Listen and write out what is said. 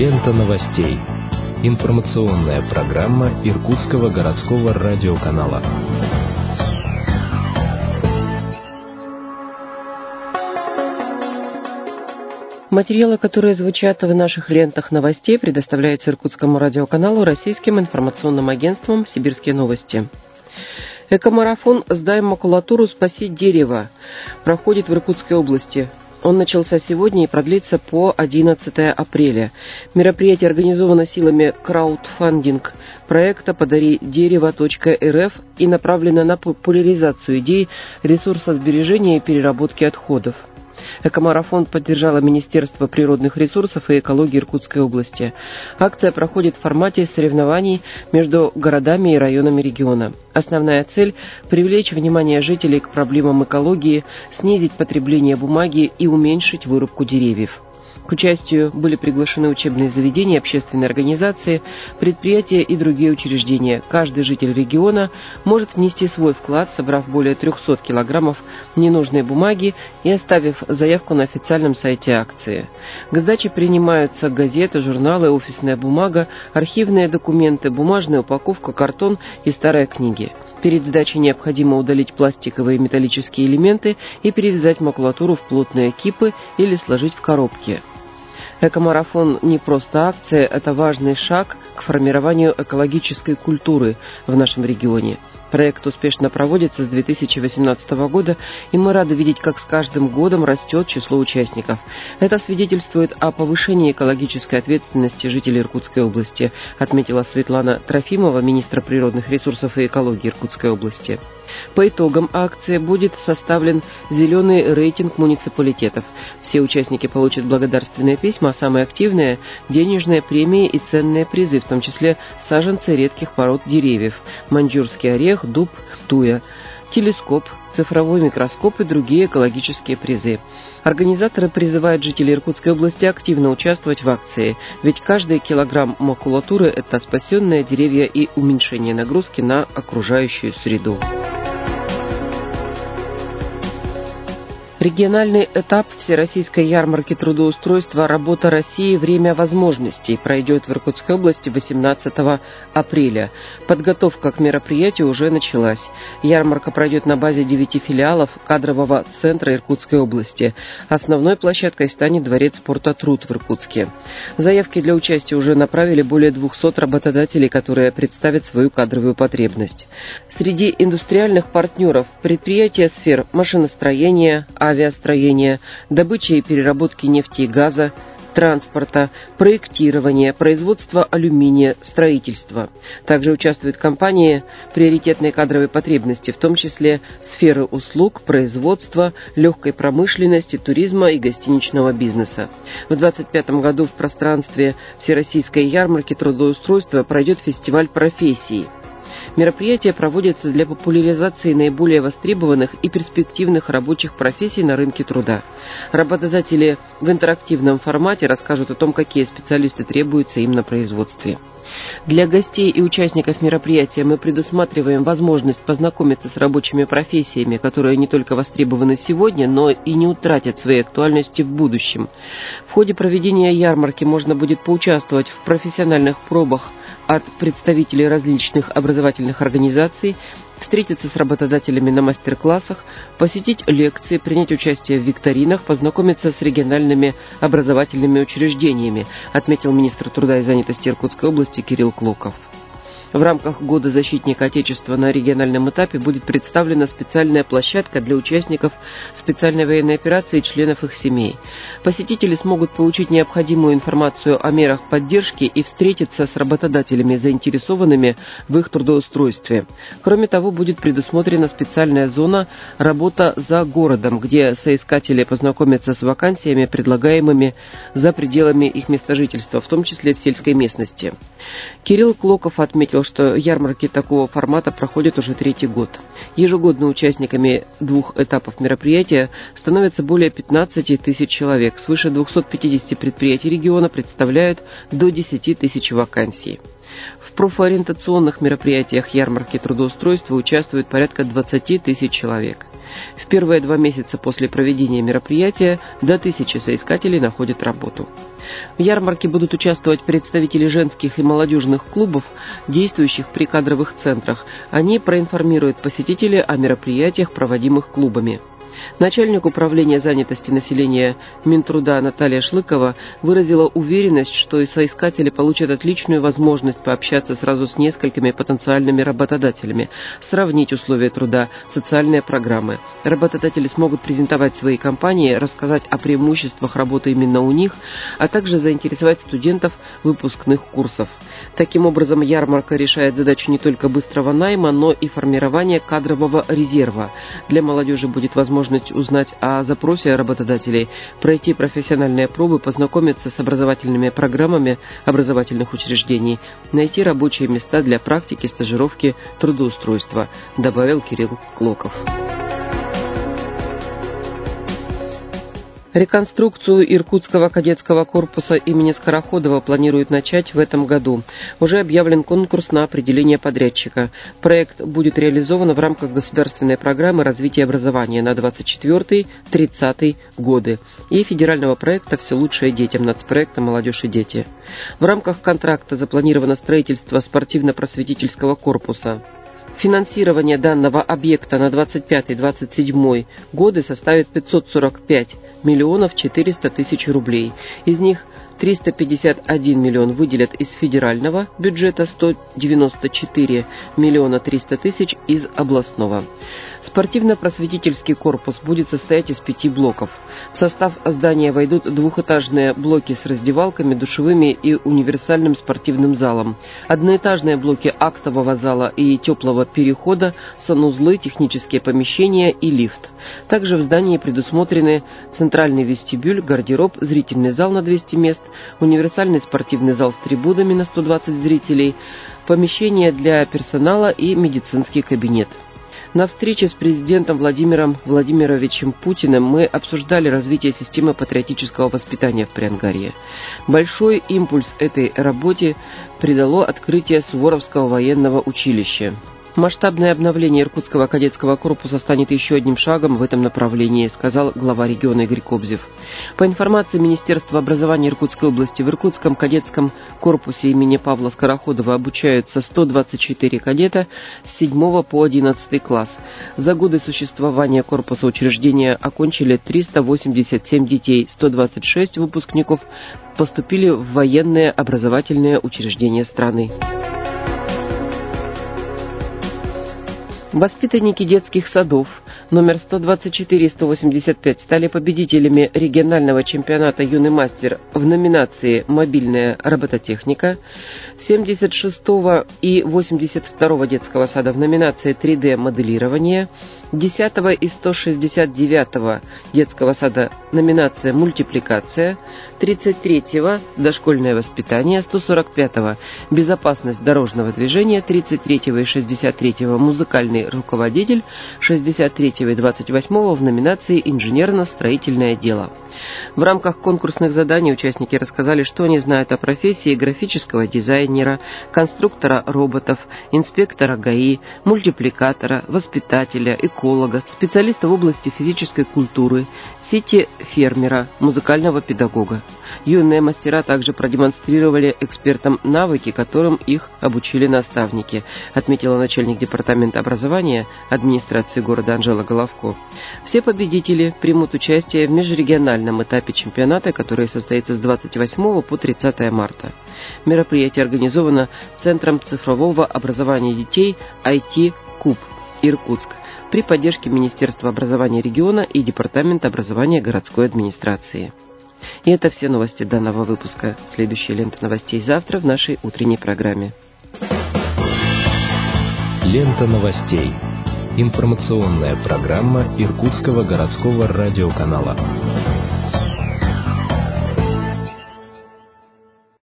Лента новостей. Информационная программа Иркутского городского радиоканала. Материалы, которые звучат в наших лентах новостей, предоставляются Иркутскому радиоканалу российским информационным агентством «Сибирские новости». Экомарафон «Сдай макулатуру, спаси дерево» проходит в Иркутской области. Он начался сегодня и продлится по 11 апреля. Мероприятие организовано силами краудфандинг проекта «Подари дерево.рф» и направлено на популяризацию идей ресурсосбережения и переработки отходов. Экомарафон поддержало Министерство природных ресурсов и экологии Иркутской области. Акция проходит в формате соревнований между городами и районами региона. Основная цель – привлечь внимание жителей к проблемам экологии, снизить потребление бумаги и уменьшить вырубку деревьев. К участию были приглашены учебные заведения, общественные организации, предприятия и другие учреждения. Каждый житель региона может внести свой вклад, собрав более 300 килограммов ненужной бумаги и оставив заявку на официальном сайте акции. К сдаче принимаются газеты, журналы, офисная бумага, архивные документы, бумажная упаковка, картон и старые книги. Перед сдачей необходимо удалить пластиковые и металлические элементы и перевязать макулатуру в плотные кипы или сложить в коробки. Экомарафон не просто акция, это важный шаг к формированию экологической культуры в нашем регионе. Проект успешно проводится с 2018 года, и мы рады видеть, как с каждым годом растет число участников. Это свидетельствует о повышении экологической ответственности жителей Иркутской области, отметила Светлана Трофимова, министр природных ресурсов и экологии Иркутской области. По итогам акции будет составлен зеленый рейтинг муниципалитетов. Все участники получат благодарственные письма, а самые активные – денежные премии и ценные призы, в том числе саженцы редких пород деревьев – маньчжурский орех, дуб, туя, телескоп, цифровой микроскоп и другие экологические призы. Организаторы призывают жителей Иркутской области активно участвовать в акции, ведь каждый килограмм макулатуры – это спасенные деревья и уменьшение нагрузки на окружающую среду. Региональный этап Всероссийской ярмарки трудоустройства «Работа России. Время возможностей» пройдет в Иркутской области 18 апреля. Подготовка к мероприятию уже началась. Ярмарка пройдет на базе 9 филиалов кадрового центра Иркутской области. Основной площадкой станет Дворец спорта «Труд» в Иркутске. Заявки для участия уже направили более 200 работодателей, которые представят свою кадровую потребность. Среди индустриальных партнеров предприятия сфер машиностроения, авиастроения, добычи и переработки нефти и газа, транспорта, проектирования, производства алюминия, строительства. Также участвуют компании приоритетной кадровой потребности, в том числе сферы услуг, производства, легкой промышленности, туризма и гостиничного бизнеса. В 2025 году в пространстве Всероссийской ярмарки трудоустройства пройдет фестиваль профессий. Мероприятие проводится для популяризации наиболее востребованных и перспективных рабочих профессий на рынке труда. Работодатели в интерактивном формате расскажут о том, какие специалисты требуются им на производстве. Для гостей и участников мероприятия мы предусматриваем возможность познакомиться с рабочими профессиями, которые не только востребованы сегодня, но и не утратят своей актуальности в будущем. В ходе проведения ярмарки можно будет поучаствовать в профессиональных пробах от представителей различных образовательных организаций, встретиться с работодателями на мастер-классах, посетить лекции, принять участие в викторинах, познакомиться с региональными образовательными учреждениями, отметил министр труда и занятости Иркутской области Кирилл Клоков. В рамках Года защитника Отечества на региональном этапе будет представлена специальная площадка для участников специальной военной операции и членов их семей. Посетители смогут получить необходимую информацию о мерах поддержки и встретиться с работодателями, заинтересованными в их трудоустройстве. Кроме того, будет предусмотрена специальная зона «Работа за городом», где соискатели познакомятся с вакансиями, предлагаемыми за пределами их места жительства, в том числе в сельской местности. Кирилл Клоков отметил, что ярмарки такого формата проходят уже 3-й год. Ежегодно участниками 2 этапов мероприятия становятся более 15 тысяч человек. Свыше 250 предприятий региона представляют до 10 тысяч вакансий. В профориентационных мероприятиях ярмарки трудоустройства участвует порядка 20 тысяч человек. В первые 2 месяца после проведения мероприятия до 1000 соискателей находят работу. В ярмарке будут участвовать представители женских и молодежных клубов, действующих при кадровых центрах. Они проинформируют посетителей о мероприятиях, проводимых клубами. Начальник управления занятости населения Минтруда Наталья Шлыкова выразила уверенность, что и соискатели получат отличную возможность пообщаться сразу с несколькими потенциальными работодателями, сравнить условия труда, социальные программы. Работодатели смогут презентовать свои компании, рассказать о преимуществах работы именно у них, а также заинтересовать студентов выпускных курсов. Таким образом, ярмарка решает задачу не только быстрого найма, но и формирования кадрового резерва. Для молодежи будет возможность узнать о запросе работодателей, пройти профессиональные пробы, познакомиться с образовательными программами образовательных учреждений, найти рабочие места для практики, стажировки, трудоустройства, добавил Кирилл Клоков. Реконструкцию Иркутского кадетского корпуса имени Скороходова планируют начать в этом году. Уже объявлен конкурс на определение подрядчика. Проект будет реализован в рамках государственной программы развития образования на 24-30 годы и федерального проекта «Все лучшее детям» нацпроекта «Молодежь и дети». В рамках контракта запланировано строительство спортивно-просветительского корпуса. Финансирование данного объекта на 25-27 годы составит 545 миллионов 400 тысяч рублей. Из них 351 миллион выделят из федерального бюджета, 194 миллиона 300 тысяч из областного. Спортивно-просветительский корпус будет состоять из 5 блоков. В состав здания войдут двухэтажные блоки с раздевалками, душевыми и универсальным спортивным залом, одноэтажные блоки актового зала и теплого перехода, санузлы, технические помещения и лифт. Также в здании предусмотрены центральный вестибюль, гардероб, зрительный зал на 200 мест, универсальный спортивный зал с трибунами на 120 зрителей, помещение для персонала и медицинский кабинет. На встрече с президентом Владимиром Владимировичем Путиным мы обсуждали развитие системы патриотического воспитания в Приангарье. Большой импульс этой работе придало открытие Суворовского военного училища. Масштабное обновление Иркутского кадетского корпуса станет еще одним шагом в этом направлении, сказал глава региона Игорь Кобзев. По информации Министерства образования Иркутской области, в Иркутском кадетском корпусе имени Павла Скороходова обучаются 124 кадета с 7 по 11 класс. За годы существования корпуса учреждения окончили 387 детей, 126 выпускников поступили в военные образовательные учреждения страны. Воспитанники детских садов номер 124 и 185 стали победителями регионального чемпионата «Юный мастер» в номинации «Мобильная робототехника», 76-го и 82-го детского сада в номинации «3D-моделирование», 10-го и 169-го детского сада номинация «Мультипликация», 33-го «Дошкольное воспитание», 145-го «Безопасность дорожного движения», 33-го и 63-го «Музыкальный руководитель», 63-го и 28-го в номинации «Инженерно-строительное дело». В рамках конкурсных заданий участники рассказали, что они знают о профессии графического дизайнера, конструктора роботов, инспектора ГАИ, мультипликатора, воспитателя, эколога, специалиста в области физической культуры, сети-фермера, музыкального педагога. Юные мастера также продемонстрировали экспертам навыки, которым их обучили наставники, отметила начальник департамента образования администрации города Анжела Головко. Все победители примут участие в межрегиональном этапе чемпионата, который состоится с 28 по 30 марта. Мероприятие организовано Центром цифрового образования детей IT-КУБ Иркутск при поддержке Министерства образования региона и Департамента образования городской администрации. И это все новости данного выпуска. Следующая лента новостей завтра в нашей утренней программе. Лента новостей. Информационная программа Иркутского городского радиоканала.